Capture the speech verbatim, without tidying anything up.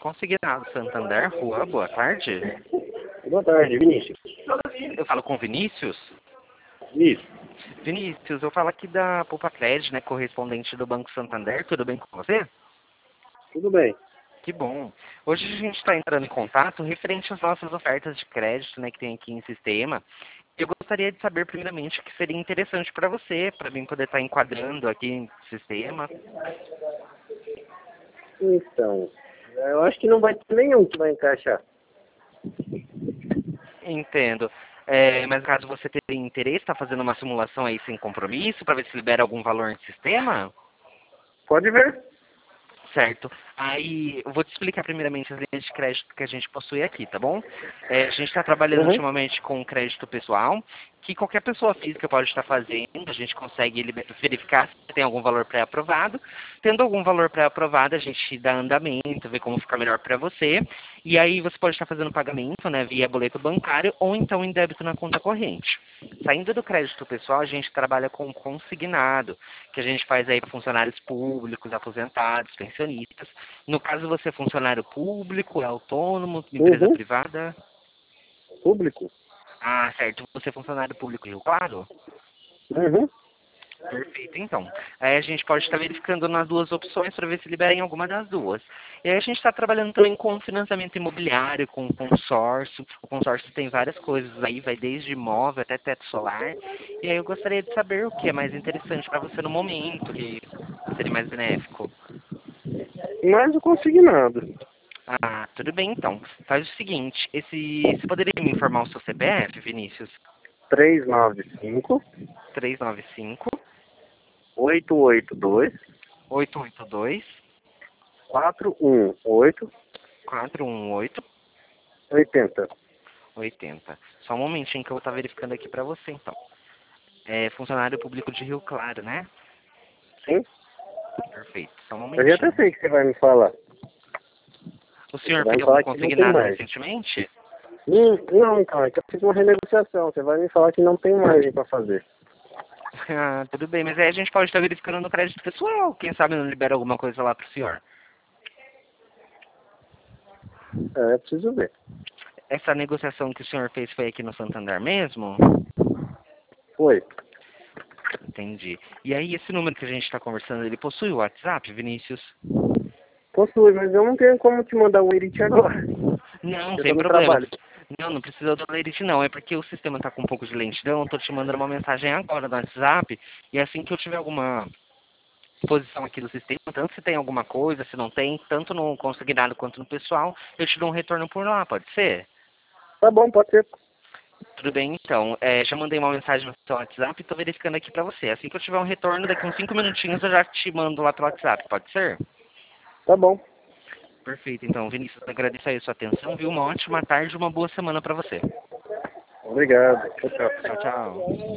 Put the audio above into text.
Consignado Santander, Rua, boa tarde. Boa tarde, Vinícius. Eu falo com Vinícius? Isso. Vinícius, eu falo aqui da Poupa Crédito, né, correspondente do Banco Santander, tudo bem com você? Tudo bem. Que bom. Hoje a gente está entrando em contato referente às nossas ofertas de crédito, né, que tem aqui em sistema. Eu gostaria de saber primeiramente o que seria interessante para você, para mim poder estar enquadrando aqui no sistema. Então, eu acho que não vai ter nenhum que vai encaixar. Entendo. É, mas caso você tenha interesse, está fazendo uma simulação aí sem compromisso, para ver se libera algum valor no sistema? Pode ver. Certo. Aí, eu vou te explicar primeiramente as linhas de crédito que a gente possui aqui, tá bom? É, a gente está trabalhando Uhum. ultimamente com crédito pessoal, que qualquer pessoa física pode estar fazendo, a gente consegue liber- verificar se tem algum valor pré-aprovado. Tendo algum valor pré-aprovado, a gente dá andamento, vê como fica melhor para você, e aí você pode estar fazendo pagamento, né, via boleto bancário ou então em débito na conta corrente. Saindo do crédito pessoal, a gente trabalha com consignado, que a gente faz aí para funcionários públicos, aposentados, pensionistas. No caso, você é funcionário público, é autônomo, empresa Uhum. privada? Público. Ah, certo. Você é funcionário público, Rio Claro? Uhum. Perfeito, então. Aí a gente pode estar verificando nas duas opções para ver se libera em alguma das duas. E aí a gente está trabalhando também com financiamento imobiliário, com consórcio. O consórcio tem várias coisas aí, vai desde imóvel até teto solar. E aí eu gostaria de saber o que é mais interessante para você no momento, que seria mais benéfico. Mas o consignado. Ah, tudo bem então. Faz o seguinte, esse, você poderia me informar o seu C P F, Vinícius? três nove cinco, três nove cinco, oito oito dois, oito oito dois, quatro um oito, quatro um oito, oito zero. oitenta. Só um momentinho que eu vou estar verificando aqui para você, então. É funcionário público de Rio Claro, né? Sim? Perfeito. Só um Eu já até momentinho. sei o que você vai me falar. O Você senhor vai fez me algum falar que não tem consignado mais. recentemente? Hum, não, então, é que eu fiz uma renegociação. Você vai me falar que não tem margem para fazer. Ah, tudo bem, mas aí a gente pode estar verificando no crédito pessoal. Quem sabe não libera alguma coisa lá para o senhor. É, eu preciso ver. Essa negociação que o senhor fez foi aqui no Santander mesmo? Foi. Entendi. E aí, esse número que a gente está conversando, ele possui o WhatsApp, Vinícius? Possui, mas eu não tenho como te mandar o edit agora. Não, Eu tô sem no problema. trabalho. Não, não precisa do Lerite não. É porque o sistema está com um pouco de lentidão. Eu tô te mandando uma mensagem agora no WhatsApp. E assim que eu tiver alguma posição aqui do sistema, tanto se tem alguma coisa, se não tem, tanto no consignado quanto no pessoal, eu te dou um retorno por lá, pode ser? Tá bom, pode ser. Tudo bem, então. É, já mandei uma mensagem no seu WhatsApp e tô verificando aqui pra você. Assim que eu tiver um retorno, daqui uns cinco minutinhos eu já te mando lá pelo WhatsApp, pode ser? Tá bom. Perfeito, então, Vinícius, agradeço aí a sua atenção, viu? Uma ótima tarde e uma boa semana pra você. Obrigado. Tchau, tchau. Tchau, tchau.